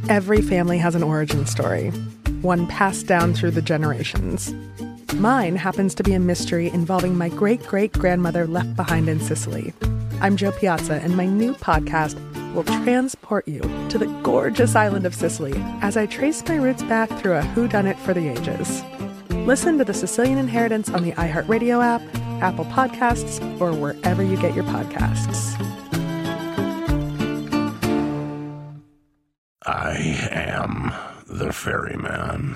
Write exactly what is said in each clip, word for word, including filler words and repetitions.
Every family has an origin story, one passed down through the generations. Mine happens to be a mystery involving my great-great-grandmother left behind in Sicily. I'm Jo Piazza, and my new podcast will transport you to the gorgeous island of Sicily as I trace my roots back through a whodunit for the ages. Listen to The Sicilian Inheritance on the iHeartRadio app, Apple Podcasts, or wherever you get your podcasts. I am the ferryman.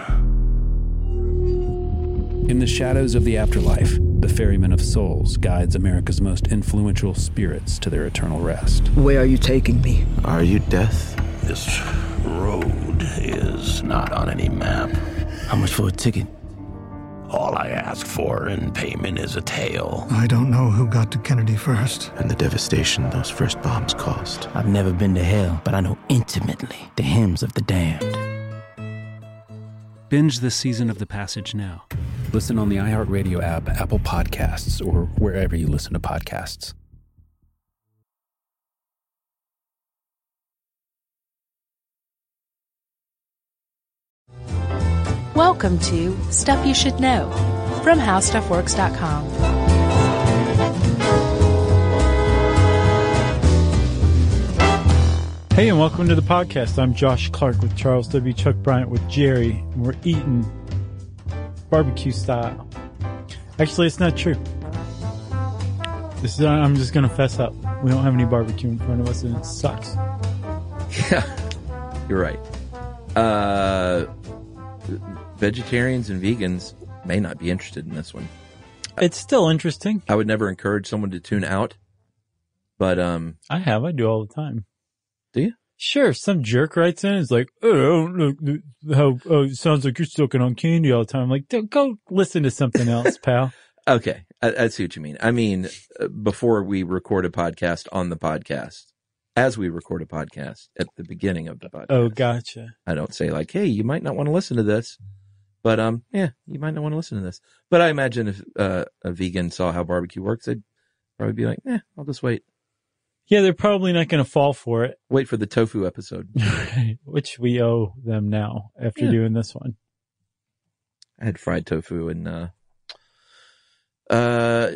In the shadows of the afterlife, the Ferryman of Souls guides America's most influential spirits to their eternal rest. Where are you taking me? Are you death? This road is not on any map. How much for a ticket? All I ask for in payment is a tale. I don't know who got to Kennedy first. And the devastation those first bombs caused. I've never been to hell, but I know intimately the hymns of the damned. Binge this season of The Passage now. Listen on the iHeartRadio app, Apple Podcasts, or wherever you listen to podcasts. Welcome to Stuff You Should Know from How Stuff Works dot com. Hey, and welcome to the podcast. I'm Josh Clark with Charles W. Chuck Bryant with Jerry, and we're eating barbecue style. Actually, it's not true. This is, I'm just going to fess up. We don't have any barbecue in front of us, and it sucks. Yeah, you're right. Uh, vegetarians and vegans may not be interested in this one. It's still interesting. I would never encourage someone to tune out, but um, I have. I do all the time. Do you? Sure. Some jerk writes in. It's like, oh, look, how oh, it sounds like you're sucking on candy all the time. I'm like, go listen to something else, pal. Okay, I, I see what you mean. I mean, before we record a podcast on the podcast, as we record a podcast at the beginning of the podcast. Oh, gotcha. I don't say like, hey, you might not want to listen to this, but um, yeah, you might not want to listen to this. But I imagine if uh, a vegan saw how barbecue works, they'd probably be like, eh, I'll just wait. Yeah, they're probably not going to fall for it. Wait for the tofu episode. Which we owe them now after yeah. doing this one. I had fried tofu in uh, uh,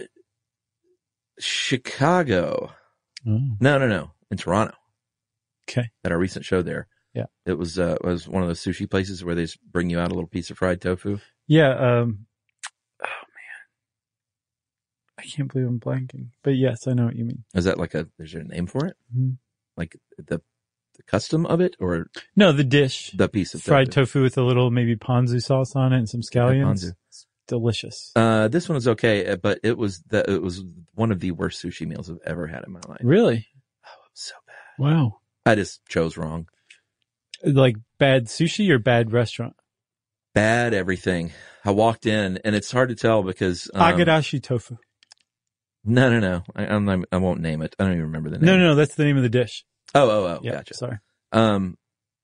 Chicago. Oh. No, no, no. In Toronto. Okay. At our recent show there. Yeah. It was uh, it was one of those sushi places where they just bring you out a little piece of fried tofu. Yeah. Um, oh, man. I can't believe I'm blanking. But yes, I know what you mean. Is that like a, is there a name for it? Mm-hmm. Like the the custom of it or? No, the dish. The piece of fried tofu. tofu with a little maybe ponzu sauce on it and some scallions. Yeah, it's delicious. Uh, this one was okay, but it was the, it was one of the worst sushi meals I've ever had in my life. Really? Oh, it was so bad. Wow. I just chose wrong. Like bad sushi or bad restaurant? Bad everything. I walked in and it's hard to tell because um, Agadashi tofu. No, no, no. I, I'm, I won't name it. I don't even remember the name. No, no, no. That's the name of the dish. Oh, oh, oh. Yeah, gotcha. Sorry. Um,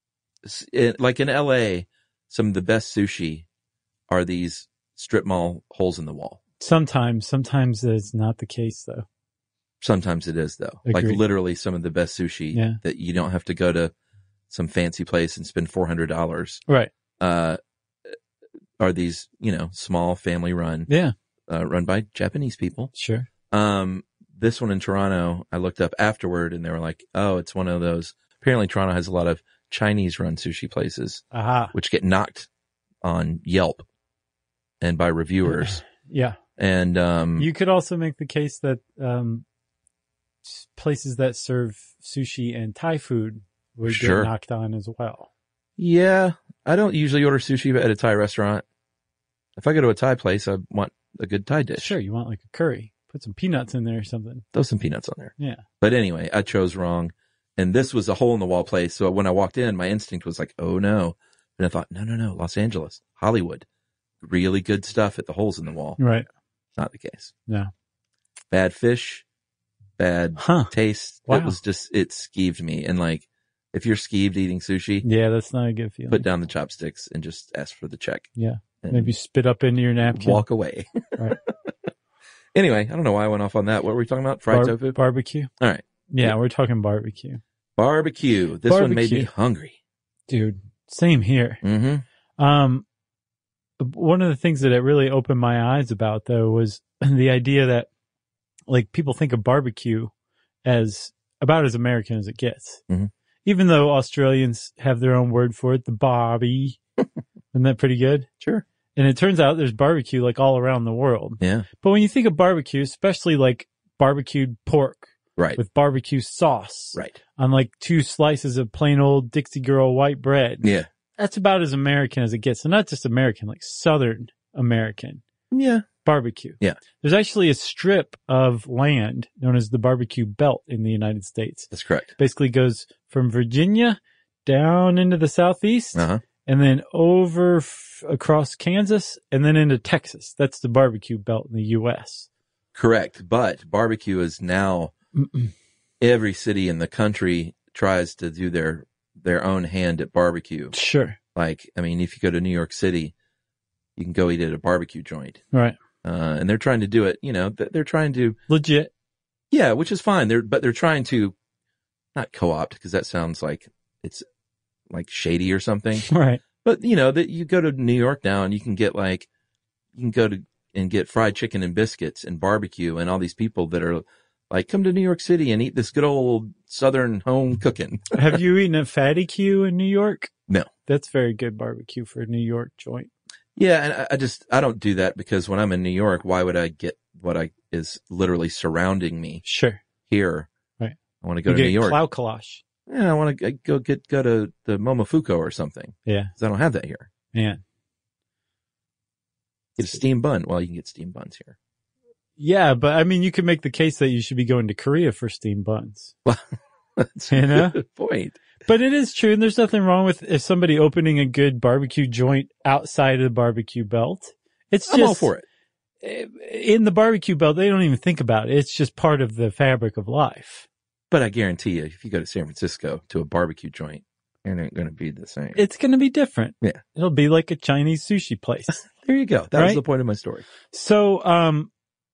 it, like in L A, some of the best sushi are these strip mall holes in the wall. Sometimes, sometimes it's not the case though. Sometimes it is though. Agreed. Like literally some of the best sushi yeah. that you don't have to go to some fancy place and spend four hundred dollars. Right. Uh, are these, you know, small family run. Yeah. Uh, run by Japanese people. Sure. Um, this one in Toronto, I looked up afterward and they were like, oh, it's one of those. Apparently Toronto has a lot of Chinese run sushi places, Aha. which get knocked on Yelp and by reviewers. Yeah. And, um, you could also make the case that, um, places that serve sushi and Thai food would sure. get knocked on as well. Yeah. I don't usually order sushi at a Thai restaurant. If I go to a Thai place, I want a good Thai dish. Sure. You want like a curry. Put some peanuts in there or something. Throw some peanuts on there. Yeah. But anyway, I chose wrong. And this was a hole in the wall place. So when I walked in, my instinct was like, oh no. And I thought, no, no, no. Los Angeles, Hollywood, really good stuff at the holes in the wall. Right. Not the case. No. Bad fish, bad huh. taste. Wow. It was just, it skeeved me. And like, if you're skeeved eating sushi. Yeah, that's not a good feeling. Put down the chopsticks and just ask for the check. Yeah. Maybe spit up into your napkin. Walk away. Right. Anyway, I don't know why I went off on that. What were we talking about? Fried Bar- tofu? Barbecue. All right. Yeah, we're talking barbecue. Barbecue. This barbecue. one made me hungry. Dude, same here. Mm-hmm. Um, one of the things that it really opened my eyes about, though, was the idea that, like, people think of barbecue as about as American as it gets. Mm-hmm. Even though Australians have their own word for it, the barbie. Isn't that pretty good? Sure. And it turns out there's barbecue, like, all around the world. Yeah. But when you think of barbecue, especially, like, barbecued pork. Right. With barbecue sauce. Right. On, like, two slices of plain old Dixie Girl white bread. Yeah. That's about as American as it gets. And not just American, like Southern American. Yeah. Barbecue. Yeah. There's actually a strip of land known as the Barbecue Belt in the United States. That's correct. Basically goes from Virginia down into the southeast Uh-huh. and then over f- across Kansas and then into Texas. That's the Barbecue Belt in the U S. Correct. But barbecue is now Mm-mm. every city in the country tries to do their, their own hand at barbecue. Sure. Like, I mean, if you go to New York City, you can go eat at a barbecue joint. Right. Uh, and they're trying to do it, you know, they're trying to legit. Yeah. Which is fine. They're, but they're trying to not co-opt because that sounds like it's like shady or something. Right. But you know that you go to New York now and you can get like, you can go to and get fried chicken and biscuits and barbecue and all these people that are like, come to New York City and eat this good old Southern home cooking. Have you eaten at Fatty Q in New York? No. That's very good barbecue for a New York joint. Yeah. And I, I just, I don't do that because when I'm in New York, why would I get what I is literally surrounding me? Sure. Here. Right. I want to go you to get New York. Cloud Kalash. Yeah. I want to go get, go to the Momofuku or something. Yeah. Cause I don't have that here. Man. Get a steam bun. Well, you can get steam buns here. Yeah, but I mean, you could make the case that you should be going to Korea for steam buns. Well, that's you a know? good point. But it is true, and there's nothing wrong with if somebody opening a good barbecue joint outside of the barbecue belt. It's I'm just all for it. In the barbecue belt, they don't even think about it. It's just part of the fabric of life. But I guarantee you, if you go to San Francisco to a barbecue joint, it ain't going to be the same. It's going to be different. Yeah. It'll be like a Chinese sushi place. There you go. That right? was the point of my story. So, um,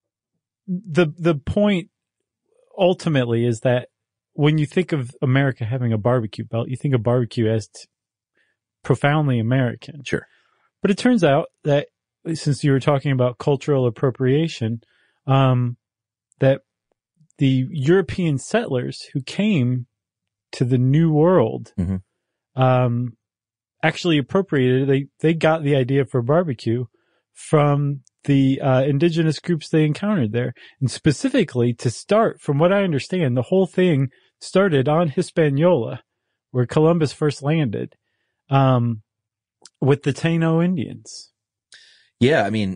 the, the point ultimately is that when you think of America having a barbecue belt, you think of barbecue as t- profoundly American. Sure. But it turns out that since you were talking about cultural appropriation, um, that the European settlers who came to the New World, mm-hmm. um, actually appropriated, they, they got the idea for barbecue from the, uh, indigenous groups they encountered there. And specifically to start, from what I understand, the whole thing started on Hispaniola, where Columbus first landed, um, with the Taino Indians. Yeah. I mean,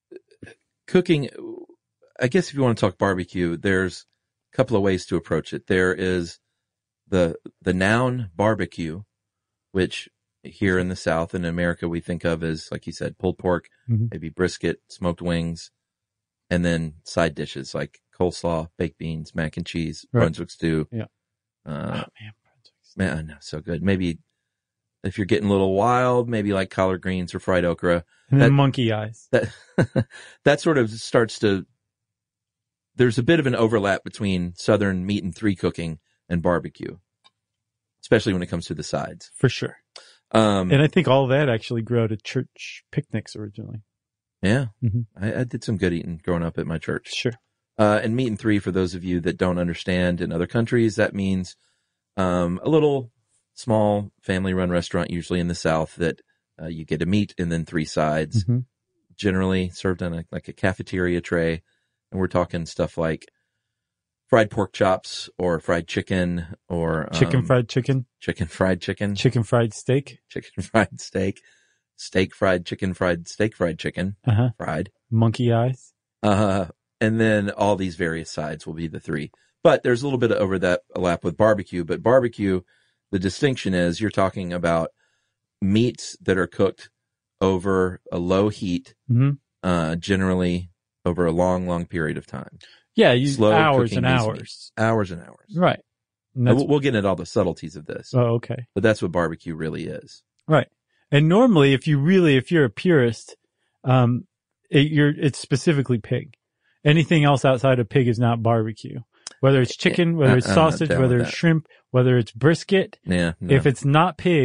cooking, I guess if you want to talk barbecue, there's a couple of ways to approach it. There is the, the noun barbecue, which here in the South and in America, we think of as, like you said, pulled pork, mm-hmm. maybe brisket, smoked wings, and then side dishes like coleslaw, baked beans, mac and cheese, right. Brunswick stew. Yeah. Uh, oh, man, Brunswick man, I know, so good. Maybe if you're getting a little wild, maybe like collard greens or fried okra. And then that, monkey eyes. That, that sort of starts to, there's a bit of an overlap between Southern meat and three cooking and barbecue, especially when it comes to the sides. For sure. Um, and I think all of that actually grew out of church picnics originally. Yeah. Mm-hmm. I, I did some good eating growing up at my church. Sure. Uh, and meat and three, for those of you that don't understand, in other countries, that means, um, a little small family run restaurant, usually in the South, that, uh, you get a meat and then three sides, mm-hmm. generally served on a, like a cafeteria tray. And we're talking stuff like fried pork chops or fried chicken or chicken um, fried chicken, chicken fried chicken, chicken fried steak, chicken fried steak, steak fried chicken, fried steak, fried chicken, uh-huh. fried monkey eyes. Uh, and then all these various sides will be the three, but there's a little bit of over that lap with barbecue, but barbecue, the distinction is you're talking about meats that are cooked over a low heat, mm-hmm. uh, generally over a long, long period of time. Yeah, you Slow hours and hours, meats. hours and hours. Right. We'll, we'll get into all the subtleties of this. Oh, okay. But that's what barbecue really is. Right. And normally, if you really, if you're a purist, um, it, you're, it's specifically pig. Anything else outside of pig is not barbecue. Whether it's chicken, whether it's I, sausage, whether it's that. shrimp, whether it's brisket. Yeah. No. If it's not pig,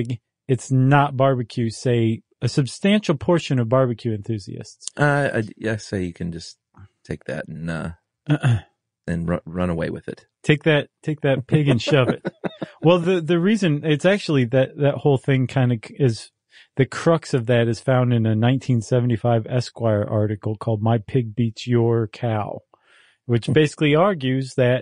it's not barbecue, say a substantial portion of barbecue enthusiasts. Uh, I, I say you can just take that and, uh, uh-uh. and ru- run away with it. Take that, take that pig and shove it. Well, the, the reason it's actually that, that whole thing kind of is, the crux of that is found in a nineteen seventy-five Esquire article called My Pig Beats Your Cow, which basically argues that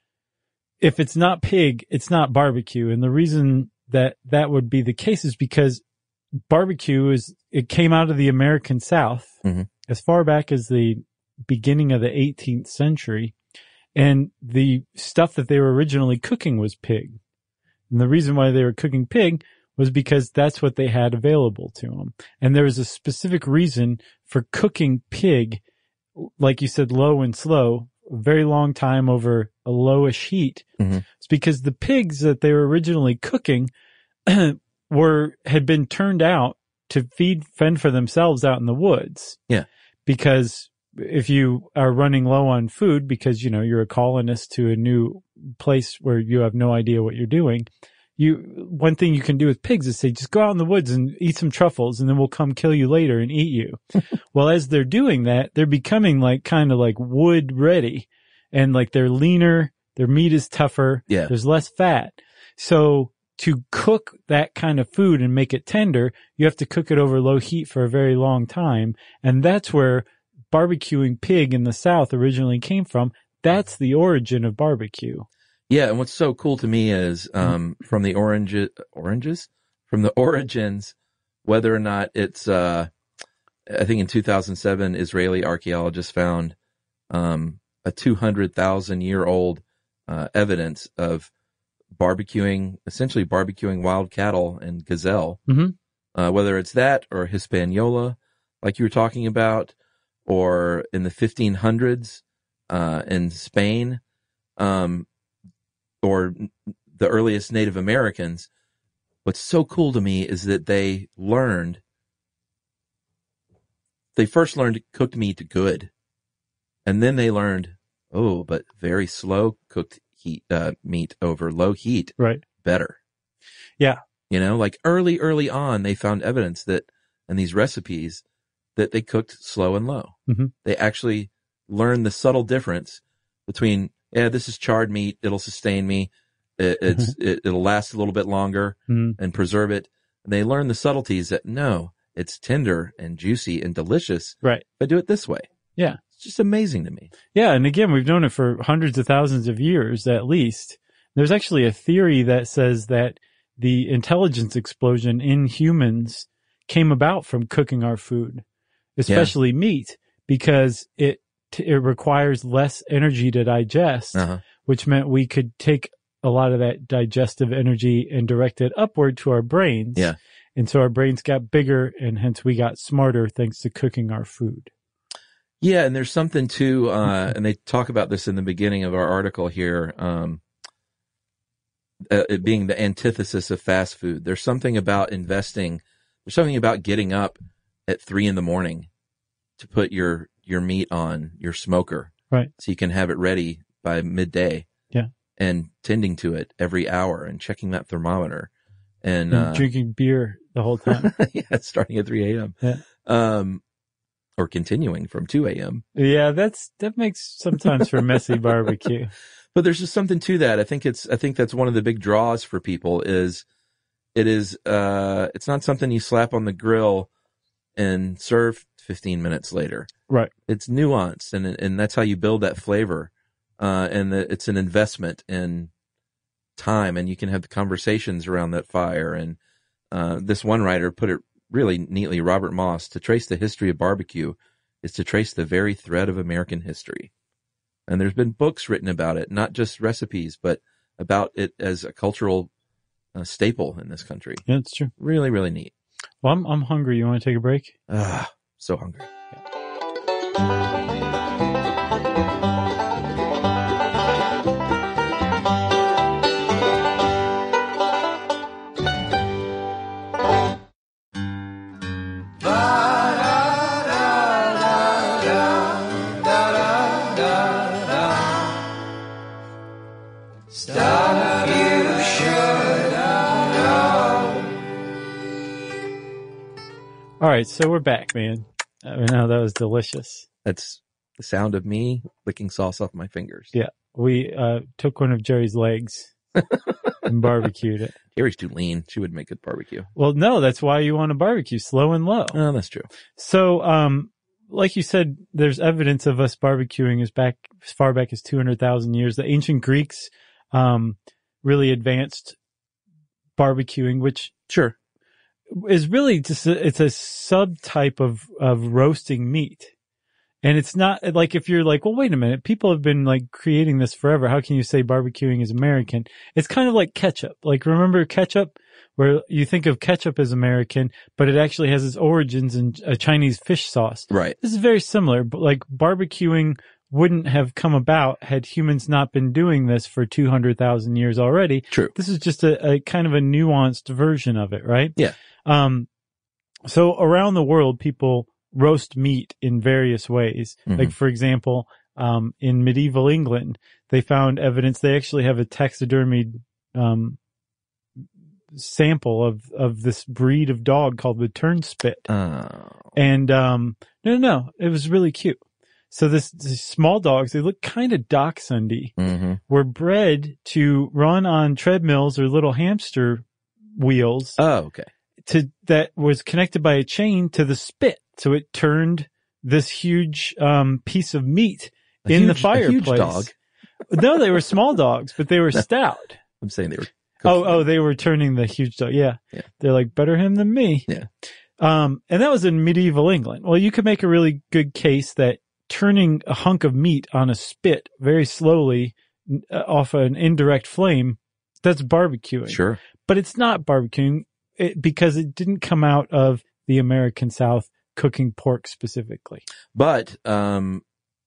if it's not pig, it's not barbecue. And the reason that that would be the case is because barbecue is, it came out of the American South mm-hmm. as far back as the beginning of the eighteenth century. And the stuff that they were originally cooking was pig. And the reason why they were cooking pig was because that's what they had available to them. And there was a specific reason for cooking pig, like you said, low and slow, a very long time over a lowish heat. Mm-hmm. It's because the pigs that they were originally cooking were, had been turned out to feed, fend for themselves out in the woods. Yeah. Because if you are running low on food because, you know, you're a colonist to a new place where you have no idea what you're doing, you, one thing you can do with pigs is say, just go out in the woods and eat some truffles and then we'll come kill you later and eat you. Well, as they're doing that, they're becoming like kind of like wood ready and like they're leaner, their meat is tougher. Yeah. There's less fat. So to cook that kind of food and make it tender, you have to cook it over low heat for a very long time. And that's where barbecuing pig in the South originally came from. That's the origin of barbecue. Yeah, and what's so cool to me is um, from the orange oranges from the origins, whether or not it's uh, I think in two thousand seven, Israeli archaeologists found um, a two hundred thousand year old uh, evidence of barbecuing, essentially barbecuing wild cattle and gazelle. Mm-hmm. Uh, whether it's that or Hispaniola, like you were talking about, or in the fifteen hundreds uh, in Spain. Um, or the earliest Native Americans, what's so cool to me is that they learned, they first learned cooked meat good. And then they learned, oh, but very slow cooked heat, uh, meat over low heat. Right. Better. Yeah. You know, like early, early on, they found evidence that, in these recipes, that they cooked slow and low. Mm-hmm. They actually learned the subtle difference between, yeah, this is charred meat. It'll sustain me. It, it's, mm-hmm. it, it'll last a little bit longer mm-hmm. and preserve it. And they learn the subtleties that no, it's tender and juicy and delicious. Right. If I do it this way. Yeah. It's just amazing to me. Yeah. And again, we've known it for hundreds of thousands of years, at least. There's actually a theory that says that the intelligence explosion in humans came about from cooking our food, especially yeah. meat, because it, it requires less energy to digest, uh-huh. which meant we could take a lot of that digestive energy and direct it upward to our brains. Yeah. And so our brains got bigger and hence we got smarter thanks to cooking our food. Yeah. And there's something too, uh, and they talk about this in the beginning of our article here, um, uh, it being the antithesis of fast food. There's something about investing. There's something about getting up at three in the morning to put your, your meat on your smoker. Right. So you can have it ready by midday. Yeah. And tending to it every hour and checking that thermometer and, and uh, drinking beer the whole time. Yeah. Starting at three a.m. Yeah. Um, or continuing from two a.m. Yeah. That's, that makes sometimes for messy barbecue. But there's just something to that. I think it's, I think that's one of the big draws for people is it is, uh, it's not something you slap on the grill and serve fifteen minutes later. Right. It's nuanced and, and that's how you build that flavor. Uh, and the, it's an investment in time and you can have the conversations around that fire. And, uh, this one writer put it really neatly, Robert Moss, to trace the history of barbecue is to trace the very thread of American history. And there's been books written about it, not just recipes, but about it as a cultural uh, staple in this country. Yeah, it's true. Really, really neat. Well, I'm, I'm hungry. You want to take a break? Ah, so hungry. All right, so we're back, man. I know that was delicious. That's the sound of me licking sauce off my fingers. Yeah, we uh, took one of Jerry's legs and barbecued it. Jerry's too lean. She would make good barbecue. Well, no, that's why you want to barbecue slow and low. Oh, that's true. So, um, like you said, there's evidence of us barbecuing as back as far back as two hundred thousand years. The ancient Greeks um, really advanced barbecuing, which Sure. is really just a, it's a subtype of of roasting meat. And it's not like if you're like, well, wait a minute, people have been like creating this forever. How can you say barbecuing is American? It's kind of like ketchup. Like, remember ketchup, where you think of ketchup as American, but it actually has its origins in a Chinese fish sauce. Right. This is very similar, but like barbecuing wouldn't have come about had humans not been doing this for two hundred thousand years already. True. This is just a, a kind of a nuanced version of it, right? Yeah. Um, so around the world, people roast meat in various ways. Mm-hmm. Like, for example, um, in medieval England, they found evidence. They actually have a taxidermied, um, sample of, of this breed of dog called the turnspit. Oh. And, um, no, no, no, it was really cute. So this, these small dogs, they look kind of dachshundy, Mm-hmm. were bred to run on treadmills or little hamster wheels. Oh, okay. To that was connected by a chain to the spit, so it turned this huge um piece of meat A in huge, the fireplace. A huge dog. No, they were small dogs, but they were stout. I'm saying they were. Oh, oh, they were turning the huge dog. Yeah. Yeah. They're like, better him than me. Yeah. Um, and that was in medieval England. Well, you could make a really good case that turning a hunk of meat on a spit very slowly uh, off an indirect flame, that's barbecuing. Sure. But it's not barbecuing. It, because it didn't come out of the American South cooking pork specifically. But um,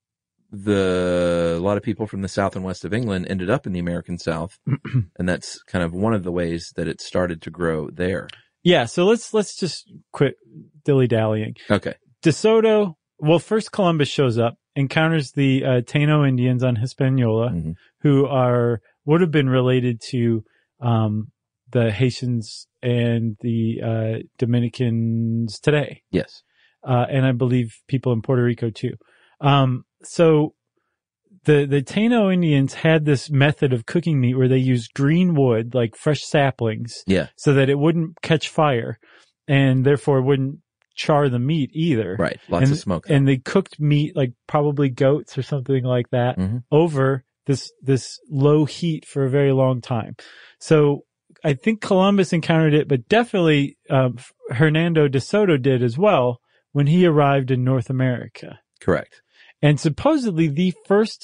the a lot of people from the south and west of England ended up in the American South, and that's kind of one of the ways that it started to grow there. Yeah, so let's let's just quit dilly dallying. Okay. DeSoto. Well, first Columbus shows up, encounters the uh, Taino Indians on Hispaniola, Mm-hmm. who are would have been related to um, the Haitians and the uh, Dominicans today. Yes. Uh, and I believe people in Puerto Rico too. Um, so the, the Taino Indians had this method of cooking meat where they used green wood, like fresh saplings, Yeah. so that it wouldn't catch fire and therefore wouldn't char the meat either. Right. Lots and, of smoke. And they cooked meat, like probably goats or something like that, Mm-hmm. over this, this low heat for a very long time. So I think Columbus encountered it, but definitely um, Hernando de Soto did as well when he arrived in North America. Correct. And supposedly the first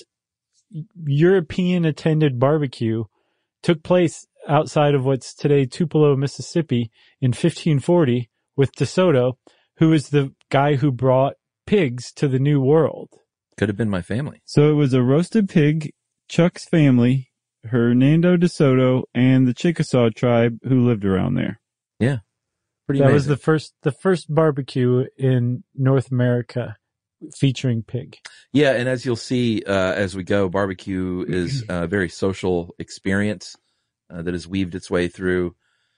European attended barbecue took place outside of what's today Tupelo, Mississippi in fifteen forty with De Soto, who is the guy who brought pigs to the New World. Could have been my family. So it was a roasted pig, Chuck's family, Hernando de Soto, and the Chickasaw tribe who lived around there. Yeah. Pretty That amazing. was the first, the first barbecue in North America featuring pig. Yeah, and as you'll see uh, as we go, barbecue is a very social experience uh, that has weaved its way through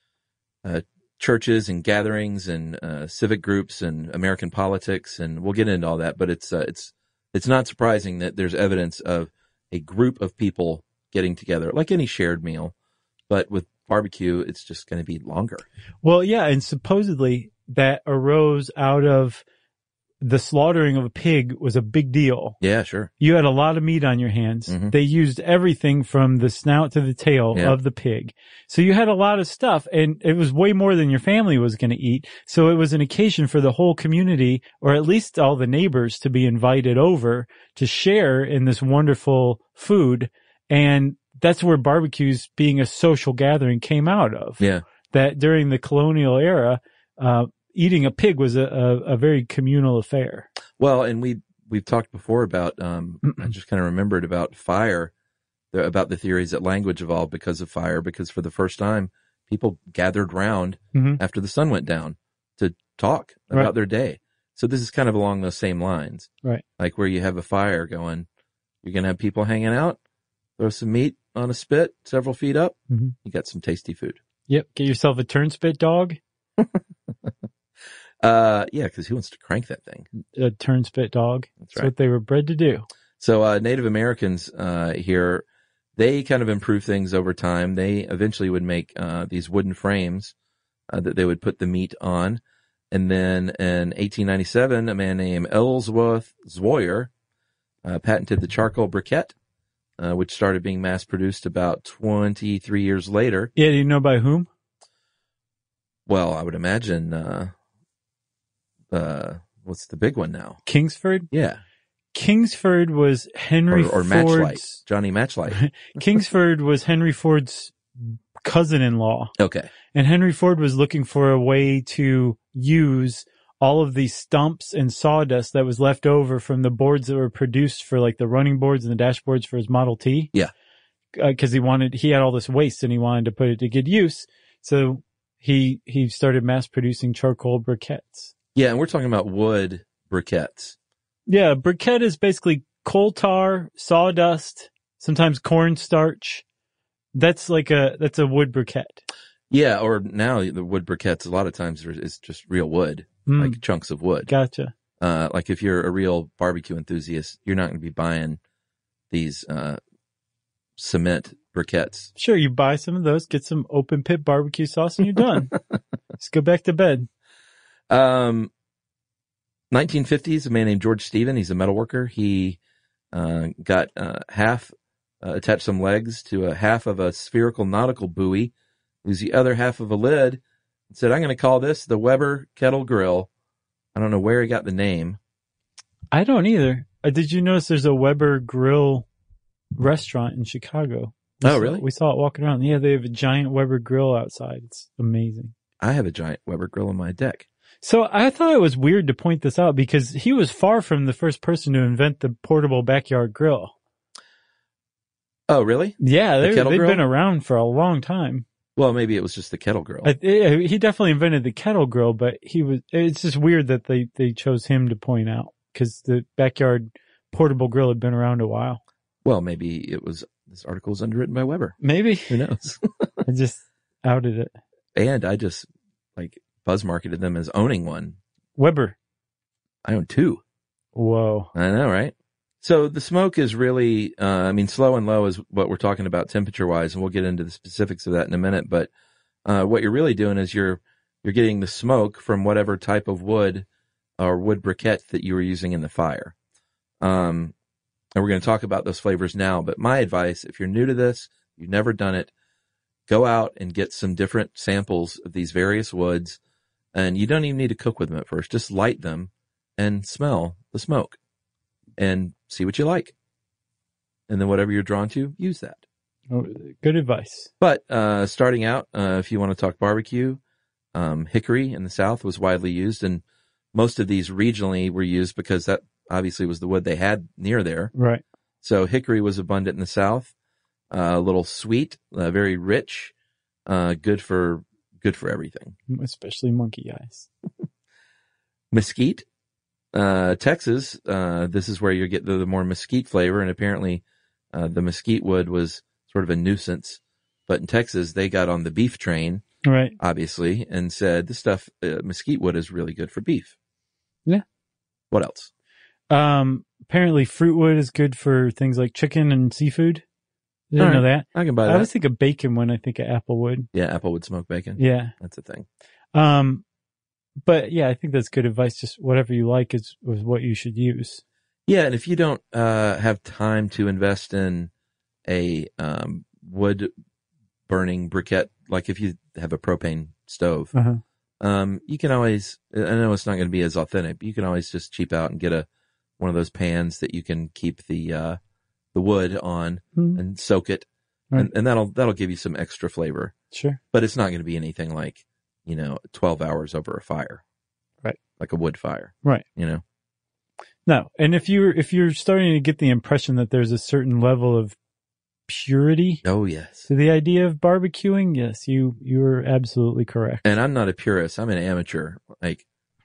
uh, churches and gatherings and uh, civic groups and American politics, and we'll get into all that. But it's uh, it's it's not surprising that there's evidence of a group of people getting together, like any shared meal, but with barbecue, it's just going to be longer. Well, yeah, and supposedly that arose out of the slaughtering of a pig was a big deal. Yeah, sure. You had a lot of meat on your hands. Mm-hmm. They used everything from the snout to the tail Yeah. of the pig. So you had a lot of stuff, and it was way more than your family was going to eat. So it was an occasion for the whole community, or at least all the neighbors, to be invited over to share in this wonderful food. And that's where barbecues being a social gathering came out of. Yeah. That during the colonial era, uh, eating a pig was a, a, a very communal affair. Well, and we we've talked before about. Um, I just kind of remembered about fire, the, about the theories that language evolved because of fire. Because for the first time, people gathered round Mm-hmm. after the sun went down to talk about Right. their day. So this is kind of along those same lines, Right. like where you have a fire going, you're gonna have people hanging out, throw some meat on a spit several feet up. Mhm. You got some tasty food. Yep. Get yourself a turnspit dog. Uh, yeah, because who wants to crank that thing? A turn-spit dog. That's That's right. what they were bred to do. So uh, Native Americans uh, here, they kind of improved things over time. They eventually would make uh, these wooden frames uh, that they would put the meat on. And then in eighteen ninety-seven, a man named Ellsworth Zwoyer uh, patented the charcoal briquette, uh, which started being mass-produced about twenty-three years later. Yeah, do you know by whom? Well, I would imagine, uh, uh, what's the big one now? Kingsford? Yeah. Kingsford was Henry Or, or Ford's... Matchlight. Johnny Matchlight. Kingsford was Henry Ford's cousin-in-law. Okay. And Henry Ford was looking for a way to use all of these stumps and sawdust that was left over from the boards that were produced for like the running boards and the dashboards for his Model T. Yeah. Uh, cause he wanted, he had all this waste and he wanted to put it to good use. So he, he started mass producing charcoal briquettes. Yeah. And we're talking about wood briquettes. Yeah. Briquette is basically coal tar, sawdust, sometimes cornstarch. That's like a, that's a wood briquette. Yeah. Or now the wood briquettes, a lot of times is just real wood, Mm. like chunks of wood. Gotcha. Uh, like if you're a real barbecue enthusiast, you're not going to be buying these, uh, cement briquettes. Sure. You buy some of those, get some open pit barbecue sauce and you're done. Just go back to bed. Um, nineteen fifties, a man named George Stephen, he's a metal worker. He, uh, got, uh, half, uh, attached some legs to a half of a spherical nautical buoy, used the other half of a lid, and said, I'm going to call this the Weber Kettle Grill. I don't know where he got the name. I don't either. Uh, did you notice there's a Weber Grill restaurant in Chicago? We Oh, saw- really? We saw it walking around. Yeah, they have a giant Weber Grill outside. It's amazing. I have a giant Weber grill on my deck. So I thought it was weird to point this out because he was far from the first person to invent the portable backyard grill. Oh, really? Yeah, The they're- kettle they've grill? been around for a long time. Well, maybe it was just the kettle grill. I, eh, he definitely invented the kettle grill, but he was, it's just weird that they, they chose him to point out because the backyard portable grill had been around a while. Well, maybe it was, this article was underwritten by Weber. Maybe. Who knows? I just outed it. And I just like buzz marketed them as owning one. Weber. I own two. Whoa. I know, right? So the smoke is really, uh, I mean, slow and low is what we're talking about temperature wise, and we'll get into the specifics of that in a minute. But, uh, what you're really doing is you're, you're getting the smoke from whatever type of wood or wood briquette that you were using in the fire. Um, and we're going to talk about those flavors now. But my advice, if you're new to this, you've never done it, go out and get some different samples of these various woods. And you don't even need to cook with them at first. Just light them and smell the smoke and see what you like. And then whatever you're drawn to, use that. Oh, good advice. But, uh, starting out, uh, if you want to talk barbecue, um, hickory in the South was widely used, and most of these regionally were used because that obviously was the wood they had near there. Right. So hickory was abundant in the South, uh, a little sweet, uh, very rich, uh, good for, good for everything. Especially monkey eyes. Mesquite, uh, Texas, uh, this is where you get the, the more mesquite flavor, and apparently, uh, the mesquite wood was sort of a nuisance, but in Texas, they got on the beef train, Right. obviously, and said this stuff, uh, mesquite wood is really good for beef. Yeah. What else? Um, apparently fruit wood is good for things like chicken and seafood. Didn't All know right. that. I can buy I that. always think of bacon when I think of applewood. Yeah, applewood smoked bacon. Yeah. That's a thing. Um, but yeah, I think that's good advice. Just whatever you like is, is what you should use. Yeah, and if you don't uh, have time to invest in a um, wood burning briquette, like if you have a propane stove, Uh-huh. um, you can always, I know it's not going to be as authentic, but you can always just cheap out and get a one of those pans that you can keep the uh, the wood on Mhm. and soak it, Right. and, and that'll that'll give you some extra flavor. Sure. But it's not going to be anything like, you know, twelve hours over a fire, Right. like a wood fire, Right. you know. No. And if you're, if you're starting to get the impression that there's a certain level of purity Oh yes. to the idea of barbecuing, yes, you, you're absolutely correct. And I'm not a purist. I'm an amateur. Like,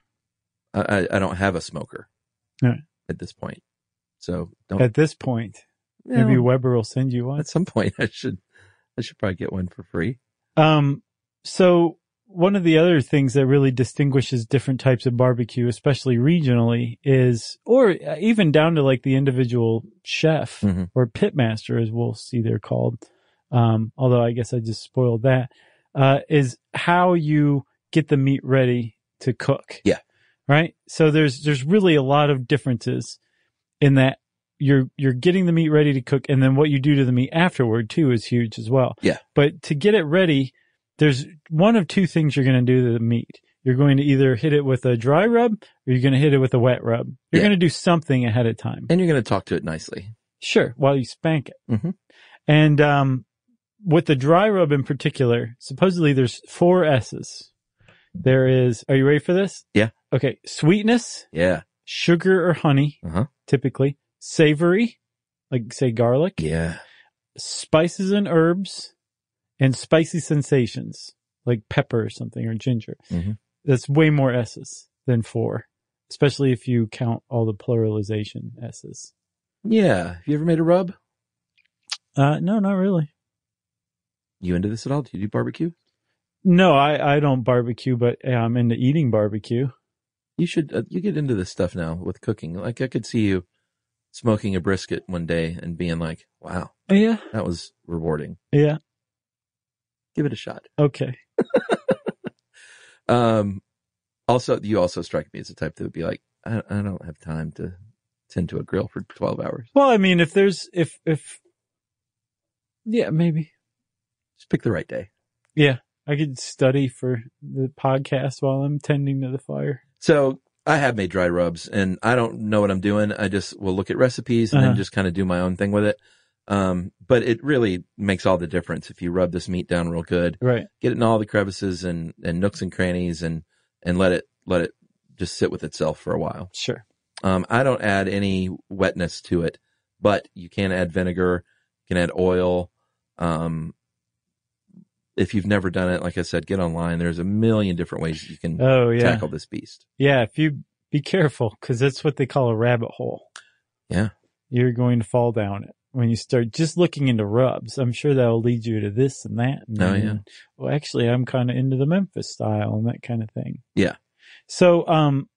I, I, I don't have a smoker Right. at this point. So don't. At this point, you maybe know, Weber will send you one. at some point, I should, I should probably get one for free. Um, so one of the other things that really distinguishes different types of barbecue, especially regionally, is, or even down to like the individual chef Mhm. or pitmaster, as we'll see they're called. Um, although I guess I just spoiled that, uh, is how you get the meat ready to cook. Yeah. Right. So there's, there's really a lot of differences in that you're, you're getting the meat ready to cook. And then what you do to the meat afterward too is huge as well. Yeah. But to get it ready, there's one of two things you're going to do to the meat. You're going to either hit it with a dry rub or you're going to hit it with a wet rub. You're Yeah. going to do something ahead of time. And you're going to talk to it nicely. Sure. While you spank it. Mm-hmm. And, um, with the dry rub in particular, supposedly there's four S's. There is, are you ready for this? Yeah. Okay. Sweetness, Yeah. sugar or honey, Uh-huh. typically. Savory, like say garlic. Yeah. Spices and herbs, and spicy sensations, like pepper or something, or ginger. Mm-hmm. That's way more S's than four, especially if you count all the pluralization S's. Yeah. Have you ever made a rub? Uh, no, not really. You into this at all? Do you do barbecue? No, I, I don't barbecue, but yeah, I'm into eating barbecue. You should, uh, you get into this stuff now with cooking. Like I could see you smoking a brisket one day and being like, wow, Yeah. that was rewarding. Yeah. Give it a shot. Okay. Um, also, you also strike me as the type that would be like, I, I don't have time to tend to a grill for twelve hours. Well, I mean, if there's, if, if, yeah, maybe. Just pick the right day. Yeah. I could study for the podcast while I'm tending to the fire. So I have made dry rubs and I don't know what I'm doing. I just will look at recipes and Uh-huh. then just kind of do my own thing with it. Um, but it really makes all the difference if you rub this meat down real good, Right. get it in all the crevices and, and nooks and crannies and, and let it, let it just sit with itself for a while. Sure. Um, I don't add any wetness to it, but you can add vinegar, you can add oil. Um, if you've never done it, like I said, get online. There's a million different ways you can Oh, yeah. tackle this beast. Yeah. If you be careful, because that's what they call a rabbit hole. Yeah. You're going to fall down it when you start just looking into rubs. I'm sure that'll lead you to this and that. And Oh, then, yeah. Well, actually, I'm kind of into the Memphis style and that kind of thing. Yeah. So, um,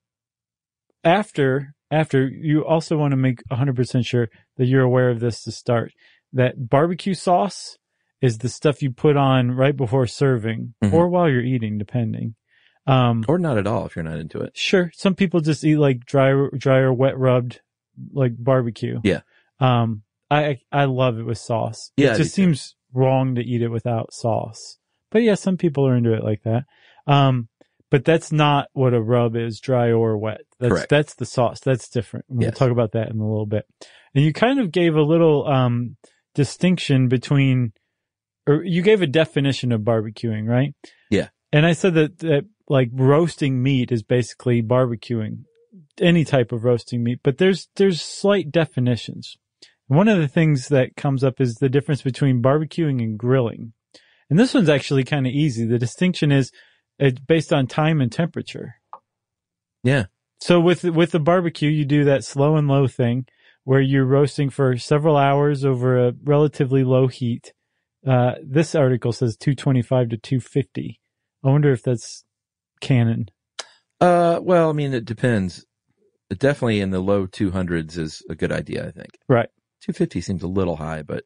after, after you also want to make one hundred percent sure that you're aware of this to start, that barbecue sauce is the stuff you put on right before serving Mhm. or while you're eating, depending. Um, Or not at all if you're not into it. Sure. Some people just eat like dry, dry or wet rubbed, like barbecue. Yeah. Um, I, I love it with sauce. Yeah, I It do just too. seems wrong to eat it without sauce. But yeah, some people are into it like that. Um, but that's not what a rub is, dry or wet. That's, Correct. that's the sauce. That's different. We'll Yes. talk about that in a little bit. And you kind of gave a little, um, distinction between, or you gave a definition of barbecuing, right? Yeah. And I said that, that like roasting meat is basically barbecuing, any type of roasting meat, but there's, there's slight definitions. One of the things that comes up is the difference between barbecuing and grilling. And this one's actually kind of easy. The distinction is it's based on time and temperature. Yeah. So with, with the barbecue, you do that slow and low thing where you're roasting for several hours over a relatively low heat. Uh, this article says two twenty-five to two fifty. I wonder if that's canon. Uh, well, I mean, it depends. Definitely in the low two hundreds is a good idea, I think. Right. two fifty seems a little high, but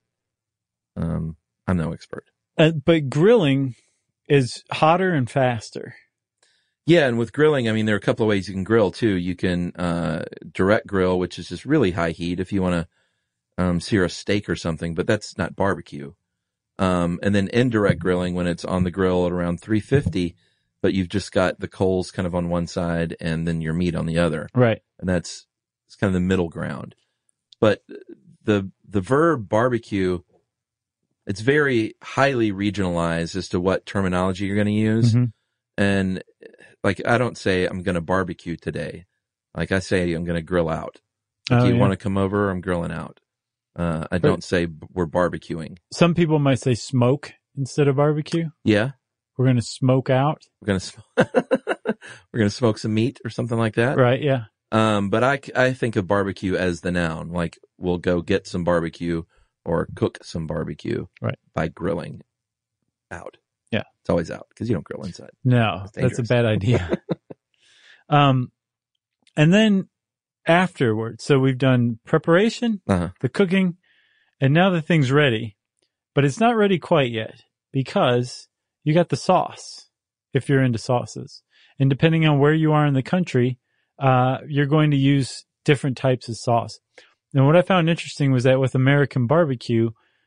um, I'm no expert. Uh, but grilling is hotter and faster. Yeah, and with grilling, I mean, there are a couple of ways you can grill too. You can uh, direct grill, which is just really high heat if you want to um, sear a steak or something, but that's not barbecue. Um, and then indirect grilling when it's on the grill at around three fifty, but you've just got the coals kind of on one side and then your meat on the other. Right. And that's, it's kind of the middle ground. But the, the verb barbecue, it's very highly regionalized as to what terminology you're going to use. Mm-hmm. And like, I don't say I'm going to barbecue today. Like I say, I'm going to grill out. If Oh, you yeah. want to come over, I'm grilling out. Uh, I don't say b- we're barbecuing. Some people might say smoke instead of barbecue. Yeah. We're going to smoke out. We're going to, sm- we're going to smoke some meat or something like that. Right. Yeah. Um, but I, I think of barbecue as the noun, like we'll go get some barbecue or cook some barbecue right. by grilling out. Yeah. It's always out because you don't grill inside. No, It's that's a dangerous. bad idea. um, and then afterwards, so we've done preparation, Uh-huh. the cooking, and now the thing's ready. But it's not ready quite yet because you got the sauce, if you're into sauces. And depending on where you are in the country, uh, you're going to use different types of sauce. And what I found interesting was that with American barbecue,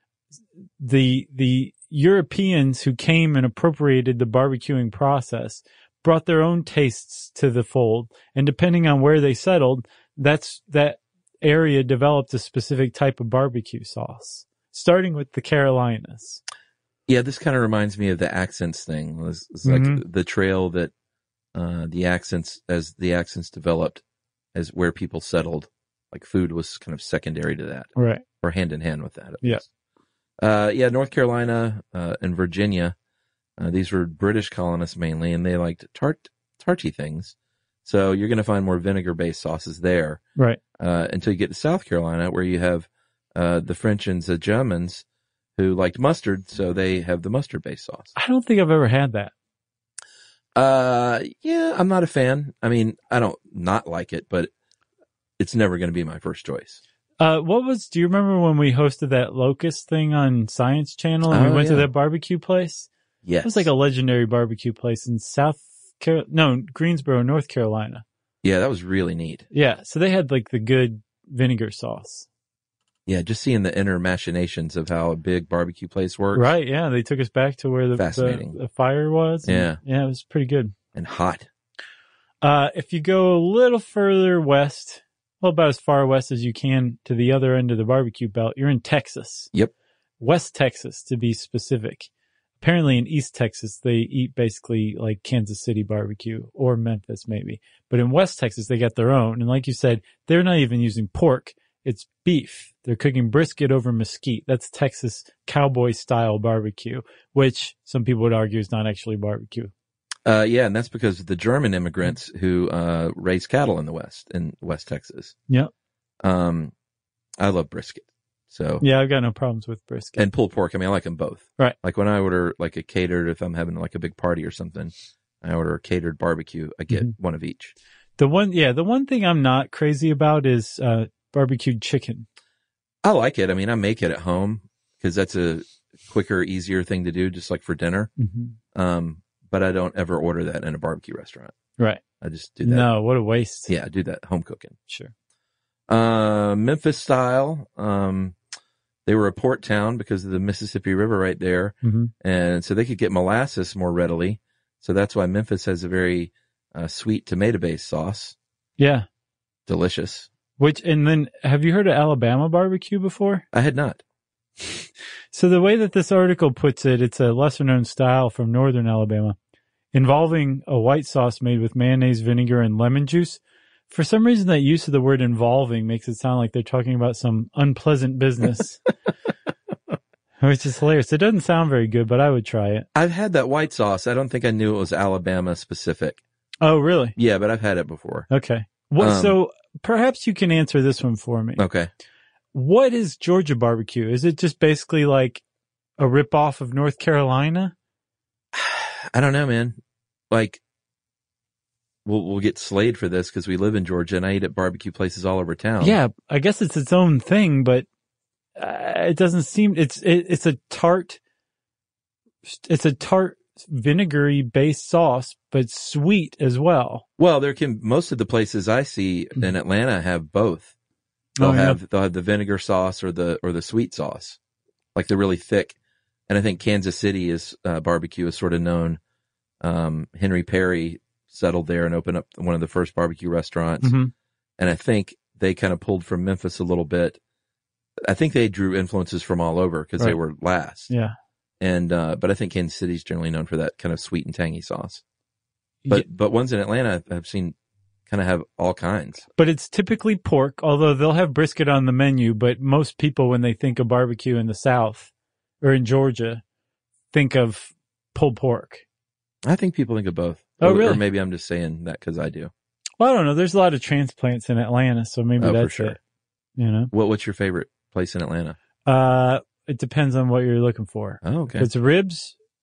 the the Europeans who came and appropriated the barbecuing process brought their own tastes to the fold. And depending on where they settled, that's that area developed a specific type of barbecue sauce, starting with the Carolinas. Yeah, this kind of reminds me of the accents thing. It was, it's like Mhm. the trail that uh, the accents, as the accents developed, as where people settled, like food was kind of secondary to that, Right. or hand in hand with that. at Yeah. least. Uh, yeah, North Carolina uh, and Virginia, uh, these were British colonists mainly, and they liked tart, tarty things. So you're going to find more vinegar-based sauces there. Right. Uh, until you get to South Carolina, where you have uh, the French and the Germans who liked mustard, so they have the mustard-based sauce. I don't think I've ever had that. Uh, yeah, I'm not a fan. I mean, I don't not like it, but it's never going to be my first choice. Uh, what was, do you remember when we hosted that locust thing on Science Channel and we Oh, went to yeah. that barbecue place? Yes. It was like a legendary barbecue place in South Carolina, no, Greensboro, North Carolina. Yeah, that was really neat. Yeah. So they had like the good vinegar sauce. Yeah, just seeing the inner machinations of how a big barbecue place works. Right. Yeah. They took us back to where the, Fascinating. the, the fire was. and- Yeah. Yeah. It was pretty good. And hot. Uh, if you go a little further west, well, about as far west as you can to the other end of the barbecue belt, you're in Texas. Yep. West Texas, to be specific. Apparently in East Texas, they eat basically like Kansas City barbecue or Memphis maybe. But in West Texas, they got their own. And like you said, they're not even using pork. It's beef. They're cooking brisket over mesquite. That's Texas cowboy style barbecue, which some people would argue is not actually barbecue. Uh, yeah, and that's because of the German immigrants who uh, raised cattle in the West, in West Texas. Yep. Um, I love brisket. So Yeah, I've got no problems with brisket. and pulled pork. I mean, I like them both. Right. Like when I order like a catered, if I'm having like a big party or something, I order a catered barbecue. I get Mhm. one of each. The one, yeah, the one thing I'm not crazy about is uh, barbecued chicken. I like it. I mean, I make it at home because that's a quicker, easier thing to do, just like for dinner. Mm-hmm. Um, but I don't ever order that in a barbecue restaurant. Right. I just do that. No, what a waste. Yeah, I do that home cooking. Sure. Uh, Memphis style. Um, they were a port town because of the Mississippi River right there. Mm-hmm. And so they could get molasses more readily. So that's why Memphis has a very uh, sweet tomato-based sauce. Yeah. Delicious. Which, and then have you heard of Alabama barbecue before? I had not. So the way that this article puts it, it's a lesser known style from northern Alabama involving a white sauce made with mayonnaise, vinegar, and lemon juice. For some reason, that use of the word involving makes it sound like they're talking about some unpleasant business, which is hilarious. It doesn't sound very good, but I would try it. I've had that white sauce. I don't think I knew it was Alabama specific. Oh, really? Yeah, but I've had it before. Okay. Well, Um, so perhaps you can answer this one for me. Okay. What is Georgia barbecue? Is it just basically like a ripoff of North Carolina? I don't know, man. Like, we'll we'll get slayed for this because we live in Georgia and I eat at barbecue places all over town. Yeah, I guess it's its own thing, but uh, it doesn't seem it's it, it's a tart. It's a tart vinegary based sauce, but sweet as well. Well, there can most of the places I see in Atlanta have both. They'll Oh, yeah. have they'll have the vinegar sauce or the or the sweet sauce, like the really thick. And I think Kansas City is uh, barbecue is sort of known. Um, Henry Perry settled there and opened up one of the first barbecue restaurants. Mhm. And I think they kind of pulled from Memphis a little bit. I think they drew influences from all over because they Right. were last. Yeah. And, uh, but I think Kansas City's generally known for that kind of sweet and tangy sauce. But, Yeah, but ones in Atlanta I've seen kind of have all kinds. but it's typically pork, although they'll have brisket on the menu. But most people, when they think of barbecue in the South or in Georgia, think of pulled pork. I think people think of both. Oh, Or- really? Or maybe I'm just saying that because I do. Well, I don't know. There's a lot of transplants in Atlanta, so maybe Oh, for that's sure. it. You know, What, what's your favorite place in Atlanta? uh, it depends on what you're looking for. Oh, okay. If it's ribs,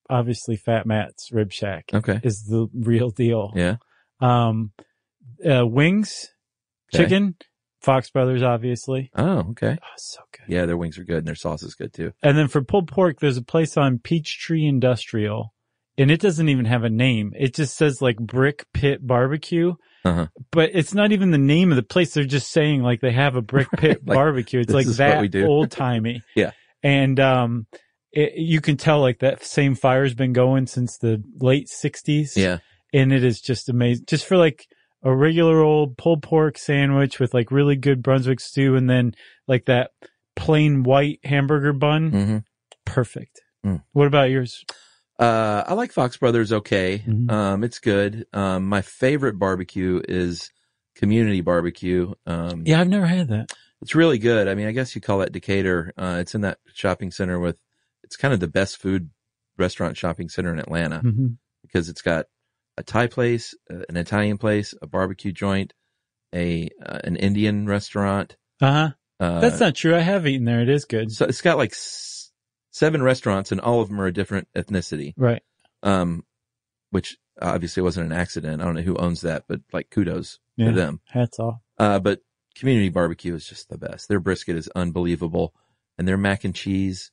obviously Fat Matt's Rib Shack Okay. is the real deal. Yeah. Um, uh, wings, Okay. chicken, Fox Brothers, obviously. Oh, okay. Oh, so good. Yeah, their wings are good and their sauce is good too. And then for pulled pork, there's a place on Peachtree Industrial, and it doesn't even have a name. It just says like Brick Pit Barbecue, Uh-huh. but it's not even the name of the place. They're just saying like they have a Brick Pit Like, Barbecue. It's this like is what we that do. old timey. Yeah. And, um, it, you can tell like that same fire's been going since the late sixties. Yeah. And it is just amazing. Just for like a regular old pulled pork sandwich with like really good Brunswick stew and then like that plain white hamburger bun. Mm-hmm. Perfect. Mm. What about yours? Uh, I like Fox Brothers okay. Mhm. Um, it's good. Um, my favorite barbecue is Community Barbecue. Um, Yeah, I've never had that. it's really good. I mean, I guess you call that Decatur. Uh, it's in that shopping center with, it's kind of the best food restaurant shopping center in Atlanta Mm-hmm. because it's got a Thai place, uh, an Italian place, a barbecue joint, a, uh, an Indian restaurant. Uh-huh. Uh, That's not true. I have eaten there. It is good. so it's got like s- seven restaurants and all of them are a different ethnicity. Right. Um, which obviously wasn't an accident. I don't know who owns that, but like kudos Yeah. to them. Hats off. Uh, but Community Barbecue is just the best. Their brisket is unbelievable and their mac and cheese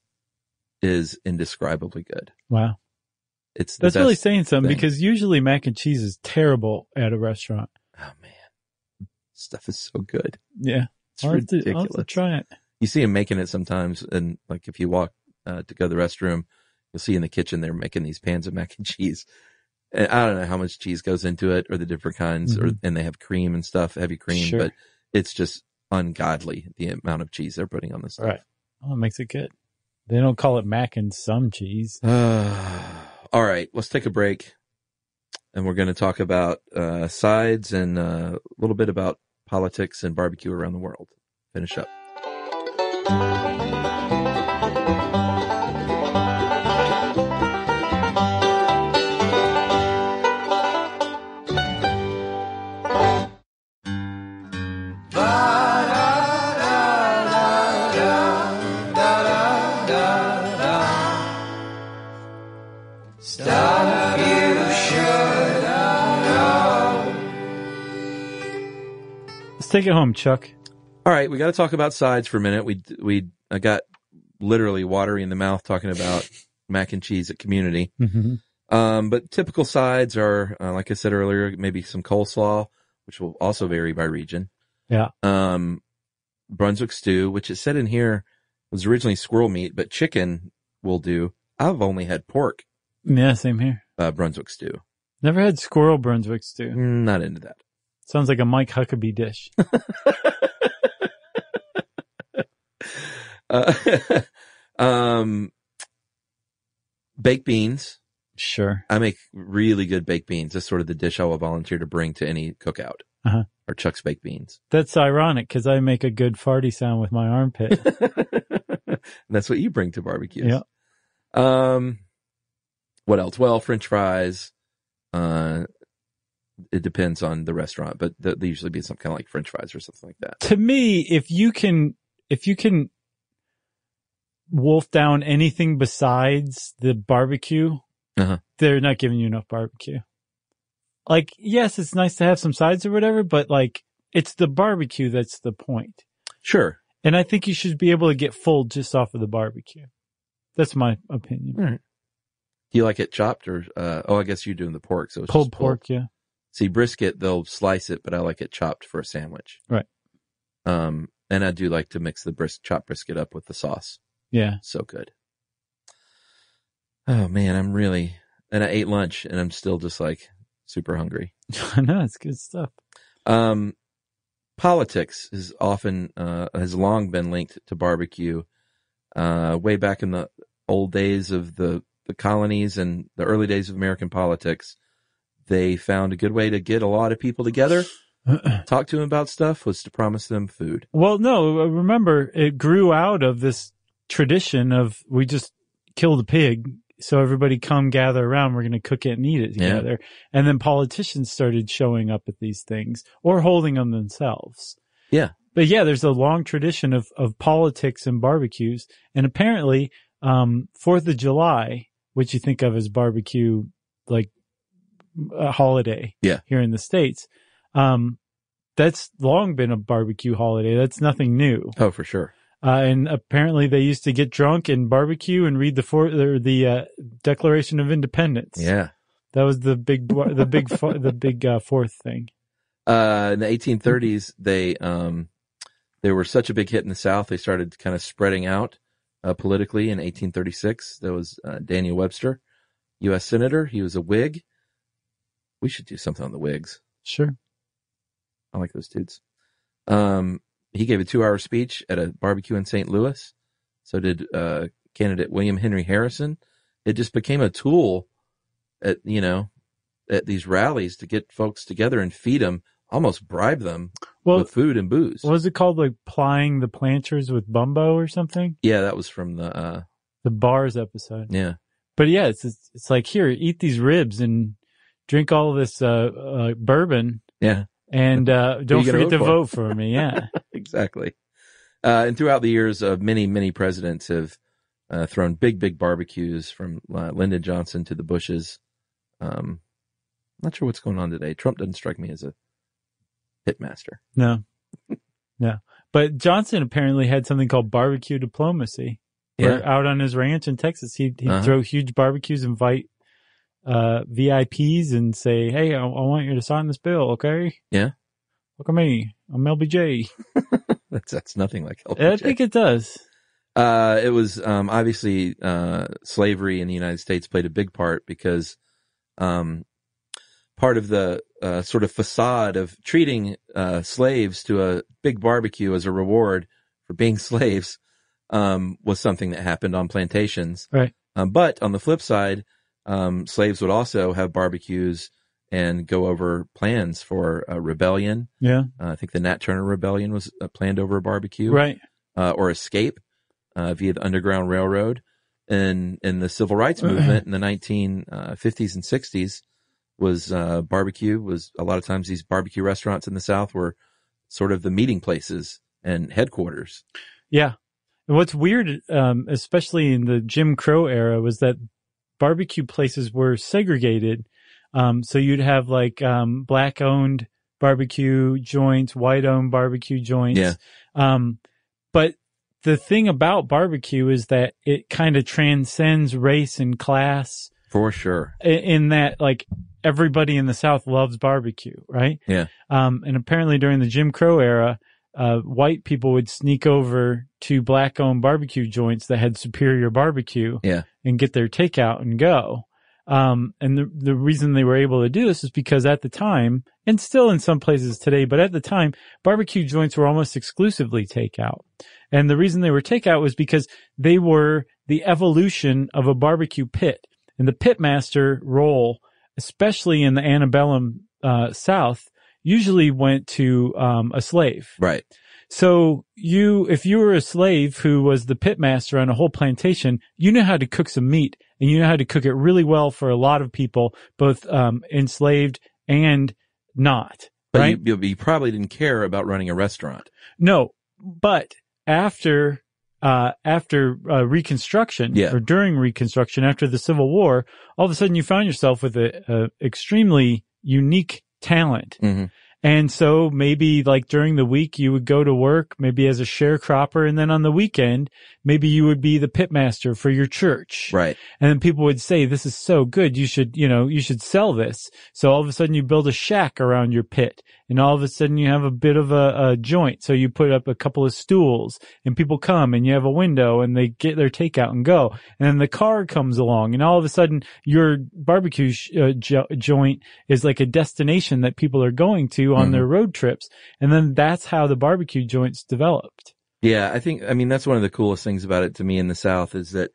is indescribably good. Wow. It's the That's best really saying something thing. because usually mac and cheese is terrible at a restaurant. Oh man, stuff is so good. Yeah. It's I'll have, to, I'll ridiculous. have to try it. You see them making it sometimes. And like if you walk, uh, to go to the restroom, you'll see in the kitchen, they're making these pans of mac and cheese. And I don't know how much cheese goes into it or the different kinds or, Mhm. and they have cream and stuff, heavy cream, Sure. but it's just ungodly the amount of cheese they're putting on this stuff. Right. Oh, it makes it good. They don't call it mac and some cheese. All right, let's take a break, and we're going to talk about uh, sides and uh, a little bit about politics and barbecue around the world. Finish up. Let's take it home, Chuck. All right, we got to talk about sides for a minute. We we I got literally watery in the mouth talking about mac and cheese at Community. Mm-hmm. Um, but typical sides are, uh, like I said earlier, maybe some coleslaw, which will also vary by region. Yeah. Um, Brunswick stew, which it said in here was originally squirrel meat, but chicken will do. I've only had pork, Yeah, same here. uh, Brunswick stew. Never had squirrel Brunswick stew. Mm, Not into that. Sounds like a Mike Huckabee dish. uh, um, baked beans. Sure. I make really good baked beans. That's sort of the dish I will volunteer to bring to any cookout. Uh-huh. Or Chuck's baked beans. That's ironic because I make a good farty sound with my armpit. And that's what you bring to barbecues. Yeah. Um, what else? Well, French fries. Uh, it depends on the restaurant, but th- they usually be some kind of like French fries or something like that. To me, if you can, if you can wolf down anything besides the barbecue, Uh-huh. they're not giving you enough barbecue. Like, yes, it's nice to have some sides or whatever, but like, it's the barbecue that's the point. Sure. And I think you should be able to get full just off of the barbecue. That's my opinion. All right. Do you like it chopped or, uh, oh, I guess you're doing the pork. So it's Pulled just pulled. pork, yeah. See, brisket, they'll slice it, but I like it chopped for a sandwich. Right. Um, and I do like to mix the bris- chopped brisket up with the sauce. Yeah. So good. Oh man, I'm really, and I ate lunch and I'm still just like super hungry. I know, it's good stuff. Um, politics is often, uh, has long been linked to barbecue. Uh, way back in the old days of the, the colonies and the early days of American politics, they found a good way to get a lot of people together, talk to them about stuff, was to promise them food. Well, no, remember, it grew out of this tradition of we just killed a pig, so everybody come gather around, we're going to cook it and eat it together. Yeah. And then politicians started showing up at these things or holding them themselves. Yeah. But yeah, there's a long tradition of, of politics and barbecues. And apparently, um, Fourth of July, what you think of as barbecue, like a holiday Yeah. here in the States. Um, that's long been a barbecue holiday. That's nothing new. Oh, for sure. Uh, and apparently they used to get drunk and barbecue and read the for, or the uh, Declaration of Independence. Yeah. That was the big, the big, the big uh, fourth thing. Uh, in the eighteen thirties, they, um, they were such a big hit in the South, they started kind of spreading out, uh, politically. In eighteen thirty-six, there was, uh, Daniel Webster, U S Senator. He was a Whig. We should do something on the Whigs. Sure. I like those dudes. Um, he gave a two hour speech at a barbecue in Saint Louis. So did, uh, candidate William Henry Harrison. It just became a tool at, you know, at these rallies to get folks together and feed them, almost bribe them well, with food and booze. What was it called? Like plying the planters with Bumbo or something? Yeah, that was from the, uh, the bars episode. Yeah. But yeah, it's, it's, it's like, here, eat these ribs and drink all this, uh, uh bourbon. Yeah. And, uh, don't forget vote to for? vote for me. Yeah. Exactly. Uh, and throughout the years of many, many presidents have, uh, thrown big, big barbecues from, uh, Lyndon Johnson to the Bushes. Um, not sure what's going on today. Trump doesn't strike me as a pitmaster. No, no. But Johnson apparently had something called barbecue diplomacy. Where Yeah. out on his ranch in Texas, he'd, he'd Uh-huh. throw huge barbecues, invite uh V I Ps, and say, "Hey, I, I want you to sign this bill, okay? Yeah. Look at me, I'm L B J." That's that's nothing like L B J. I think it does. Uh, it was um, obviously uh, slavery in the United States played a big part because um, part of the uh, sort of facade of treating uh, slaves to a big barbecue as a reward for being slaves um, was something that happened on plantations. Right. Um, but on the flip side, um, slaves would also have barbecues and go over plans for a rebellion. Yeah. Uh, I think the Nat Turner Rebellion was uh, planned over a barbecue. Right. Uh, or escape uh, via the Underground Railroad. And in the Civil Rights Movement in the nineteen fifties and sixties was uh, barbecue. Was a lot of times these barbecue restaurants in the South were sort of the meeting places and headquarters. Yeah. And what's weird, um, especially in the Jim Crow era, was that barbecue places were segregated. Um, so you'd have like, um, black owned barbecue joints, white owned barbecue joints. Yeah. Um, but the thing about barbecue is that it kind of transcends race and class. For sure. In, in that, like, everybody in the South loves barbecue, right? Yeah. Um, and apparently during the Jim Crow era, uh, white people would sneak over to black owned barbecue joints that had superior barbecue. Yeah. And get their takeout and go. Um, and the, the reason they were able to do this is because at the time, and still in some places today, but at the time, barbecue joints were almost exclusively takeout. And the reason they were takeout was because they were the evolution of a barbecue pit. And the pitmaster role, especially in the antebellum, uh, South, usually went to, um, a slave. Right. So you, if you were a slave who was the pitmaster on a whole plantation, you know how to cook some meat and you know how to cook it really well for a lot of people, both, um, enslaved and not. But right? you, you probably didn't care about running a restaurant. No, but after, uh, after, uh, Reconstruction Yeah. or during Reconstruction, after the Civil War, all of a sudden you found yourself with a, a extremely unique talent. Mm-hmm. And so maybe like during the week you would go to work, maybe as a sharecropper, and then on the weekend, maybe you would be the pitmaster for your church. Right. And then people would say, "This is so good. You should, you know, you should sell this." So all of a sudden you build a shack around your pit, and all of a sudden you have a bit of a, a joint. So you put up a couple of stools and people come and you have a window and they get their takeout and go. And then the car comes along and all of a sudden your barbecue sh- uh, jo- joint is like a destination that people are going to on Mm-hmm. their road trips. And then that's how the barbecue joints developed. Yeah, I think, I mean, that's one of the coolest things about it to me in the South is that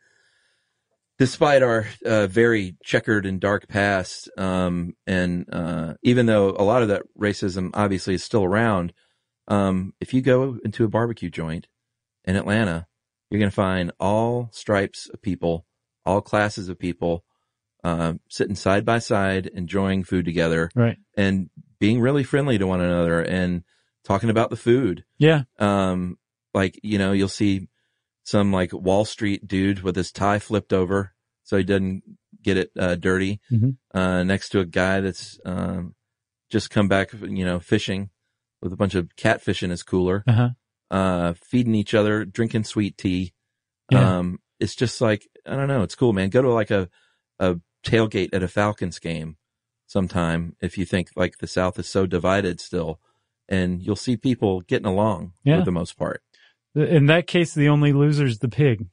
despite our uh, very checkered and dark past, um, and uh, even though a lot of that racism obviously is still around, um, if you go into a barbecue joint in Atlanta, you're going to find all stripes of people, all classes of people, uh, sitting side by side, enjoying food together. Right. And being really friendly to one another and talking about the food. Yeah. Um, like, you know, you'll see some like Wall Street dude with his tie flipped over so he doesn't get it uh, dirty. Mm-hmm. Uh, next to a guy that's um, just come back, you know, fishing with a bunch of catfish in his cooler, Uh-huh. uh, feeding each other, drinking sweet tea. Yeah. Um, it's just like, I don't know. It's cool, man. Go to like a, a tailgate at a Falcons game sometime if you think like the South is so divided still, and you'll see people getting along Yeah. for the most part. In that case, the only loser's the pig,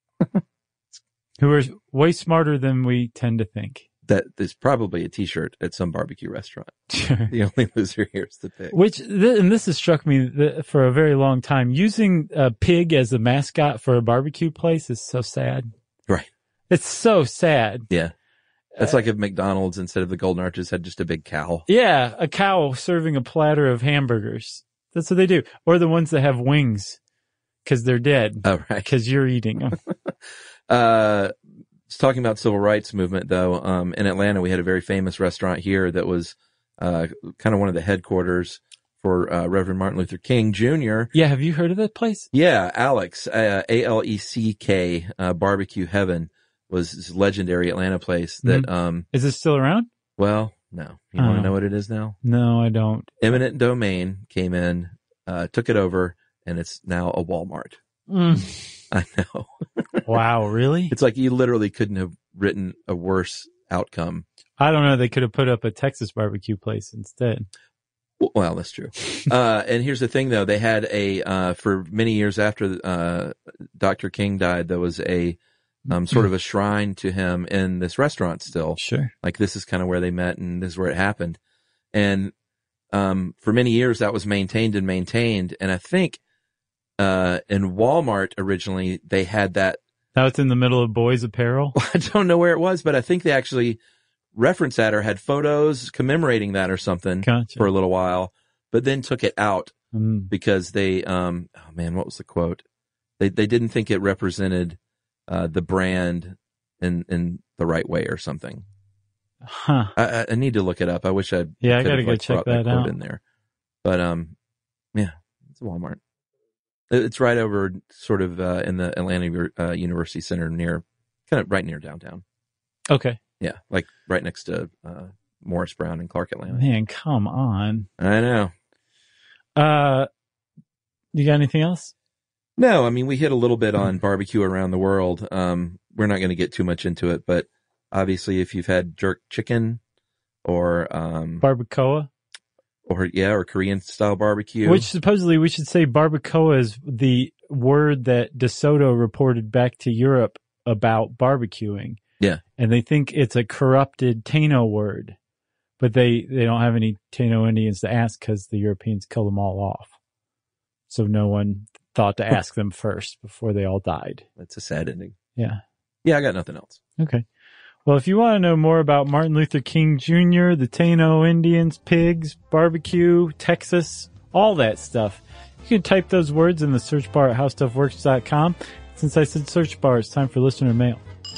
who are way smarter than we tend to think. That is probably a t-shirt at some barbecue restaurant. Sure. The only loser here is the pig. Which, th- and this has struck me th- for a very long time. Using a pig as a mascot for a barbecue place is so sad. Right. It's so sad. Yeah. That's like if McDonald's, instead of the Golden Arches, had just a big cow. Yeah, a cow serving a platter of hamburgers. That's what they do. Or the ones that have wings because they're dead. Oh, right. Because you're eating them. uh, it's talking about civil rights movement, though. Um, in Atlanta, we had a very famous restaurant here that was uh, kind of one of the headquarters for uh, Reverend Martin Luther King Junior Yeah, have you heard of that place? Yeah, Alex, uh, A L E C K, uh, Barbecue Heaven was this legendary Atlanta place that, Mhm. um, Is it still around? well, no. You Oh. want to know what it is now? No, I don't. Eminent Domain came in, uh, took it over, and it's now a Walmart. Mm. I know. Wow, really? It's like you literally couldn't have written a worse outcome. I don't know. They could have put up a Texas barbecue place instead. Well, that's true. uh, and here's the thing, though. They had a, uh, for many years after, uh, Doctor King died, there was a, um, sort of a shrine to him in this restaurant still. Sure. Like this is kind of where they met and this is where it happened. And, um, for many years that was maintained and maintained. And I think, uh, in Walmart originally they had that. Now it's in the middle of boys apparel. I don't know where it was, but I think they actually referenced that or had photos commemorating that or something Gotcha. for a little while, but then took it out Mm. because they, um, oh man, what was the quote? They, they didn't think it represented, uh, the brand in, in the right way or something. Huh. I, I need to look it up. I wish I Yeah, I could gotta have, go like, check brought that that quote out. in there. But um, yeah, it's a Walmart. It- It's right over, sort of uh, in the Atlanta uh, University Center, near, kind of right near downtown. Okay. Yeah, like right next to uh, Morris Brown and Clark Atlanta. Man, come on. I know. Uh, you got anything else? No, I mean we hit a little bit on barbecue around the world. Um, we're not going to get too much into it, but obviously, if you've had jerk chicken or um, Barbacoa? or yeah, or Korean style barbecue, Which supposedly we should say barbacoa is the word that DeSoto reported back to Europe about barbecuing. Yeah. And they think it's a corrupted Taino word, but they, they don't have any Taino Indians to ask because the Europeans killed them all off. So no one thought to ask them first before they all died. that's a sad ending. Yeah. Yeah, I got nothing else. Okay. Well, if you want to know more about Martin Luther King Junior, the Taino Indians, pigs, barbecue, Texas, all that stuff, you can type those words in the search bar at how stuff works dot com. Since I said search bar, it's time for listener mail.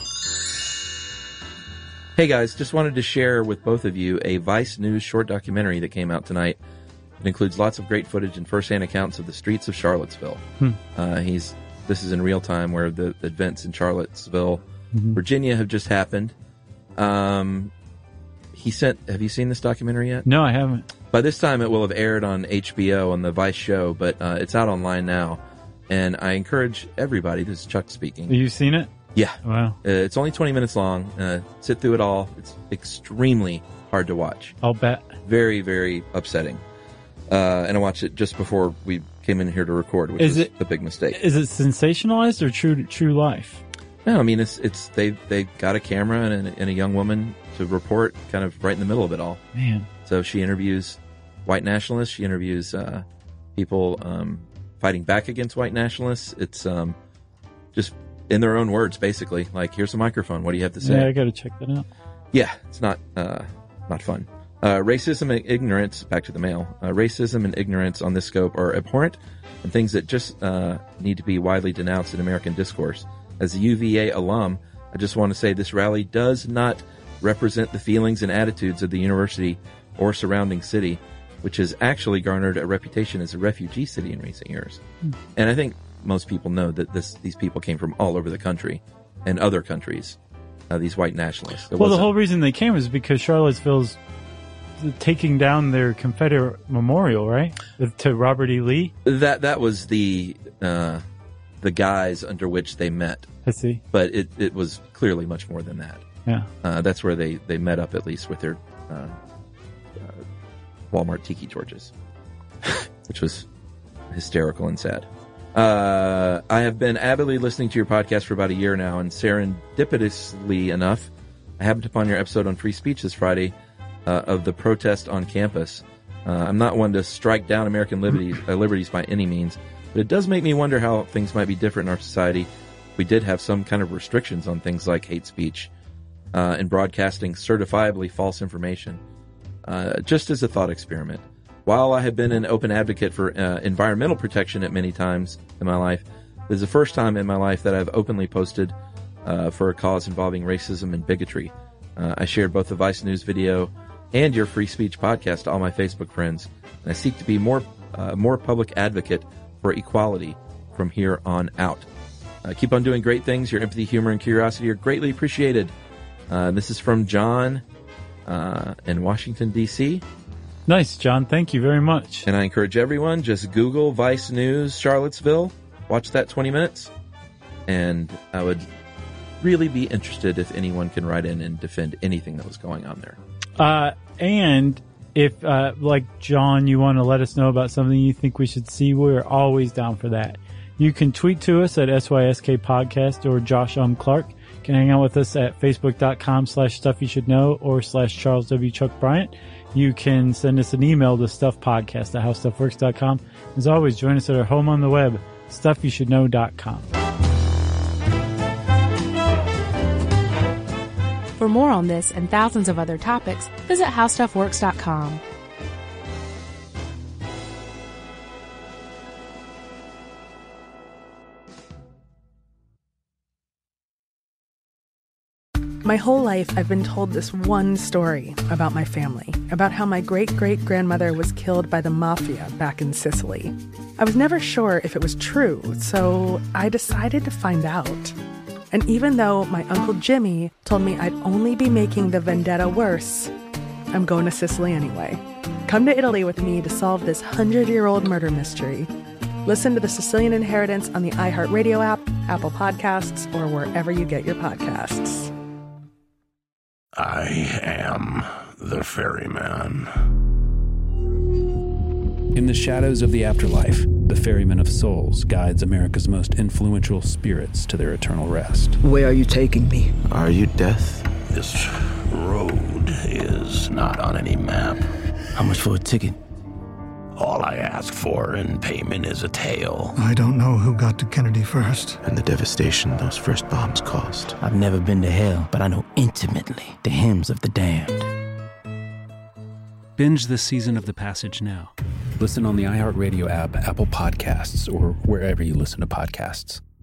Hey guys, just wanted to share with both of you a Vice News short documentary that came out tonight. It includes lots of great footage and first-hand accounts of the streets of Charlottesville. Hmm. Uh, he's this is in real time, where the, the events in Charlottesville, Mhm. Virginia, have just happened. Um, he sent. Have you seen this documentary yet? No, I haven't. By this time, it will have aired on H B O on the Vice show, but uh, it's out online now. And I encourage everybody. This is Chuck speaking. Have you seen it? Yeah. Wow. Uh, it's only twenty minutes long. Uh, sit through it all. It's extremely hard to watch. I'll bet. Very, very upsetting. Uh, and I watched it just before we came in here to record, which Is is it- a big mistake. Is it sensationalized or true true life? No, I mean, it's, it's, they, they got a camera and a, and a young woman to report kind of right in the middle of it all. Man. So she interviews white nationalists. She interviews, uh, people, um, fighting back against white nationalists. It's, um, just in their own words, basically. Like, here's a microphone. What do you have to say? Yeah, I got to check that out. Yeah, it's not, uh, not fun. Uh, racism and ignorance, back to the mail. Uh, racism and ignorance on this scope are abhorrent and things that just, uh, need to be widely denounced in American discourse. As a U V A alum, I just want to say this rally does not represent the feelings and attitudes of the university or surrounding city, which has actually garnered a reputation as a refugee city in recent years. Hmm. And I think most people know that this, these people came from all over the country and other countries. uh, these white nationalists. It well, the wasn't- whole reason they came is because Charlottesville's taking down their Confederate memorial, right? To Robert E. Lee. that that was the uh, the guise under which they met. I see. But it, it was clearly much more than that. Yeah. Uh, that's where they, they met up, at least with their uh, uh, Walmart tiki torches, which was hysterical and sad. Uh, I have been avidly listening to your podcast for about a year now, and serendipitously enough, I happened upon your episode on free speech this Friday uh, of the protest on campus. Uh, I'm not one to strike down American liberties, uh, liberties by any means, but it does make me wonder how things might be different in our society. We did have some kind of restrictions on things like hate speech uh, and broadcasting certifiably false information, uh, just as a thought experiment. While I have been an open advocate for uh, environmental protection at many times in my life, this is the first time in my life that I've openly posted uh, for a cause involving racism and bigotry. Uh, I shared both the Vice News video and your free speech podcast to all my Facebook friends, and I seek to be more uh, more public advocate for equality from here on out. Uh, keep on doing great things. Your empathy, humor, and curiosity are greatly appreciated. Uh, this is from John uh, in Washington, D C Nice, John. Thank you very much. And I encourage everyone, just Google Vice News Charlottesville, watch that twenty minutes, and I would really be interested if anyone can write in and defend anything that was going on there. Uh, and if, uh, like John, you want to let us know about something you think we should see, we're always down for that. You can tweet to us at S Y S K Podcast or Josh Um Clark. You can hang out with us at facebook.com slash stuff you should know or slash Charles W. Chuck Bryant. You can send us an email to stuffpodcast at how stuff works dot com. As always, join us at our home on the web, stuff you should know dot com. For more on this and thousands of other topics, visit how stuff works dot com. My whole life, I've been told this one story about my family, about how my great-great-grandmother was killed by the mafia back in Sicily. I was never sure if it was true, so I decided to find out. And even though my Uncle Jimmy told me I'd only be making the vendetta worse, I'm going to Sicily anyway. Come to Italy with me to solve this hundred-year-old murder mystery. Listen to The Sicilian Inheritance on the iHeartRadio app, Apple Podcasts, or wherever you get your podcasts. I am the ferryman. In the shadows of the afterlife, the Ferryman of Souls guides America's most influential spirits to their eternal rest. Where are you taking me? Are you death? This road is not on any map. How much for a ticket? All I ask for in payment is a tale. I don't know who got to Kennedy first. And the devastation those first bombs caused. I've never been to hell, but I know intimately the hymns of the damned. Binge this season of The Passage now. Listen on the iHeartRadio app, Apple Podcasts, or wherever you listen to podcasts.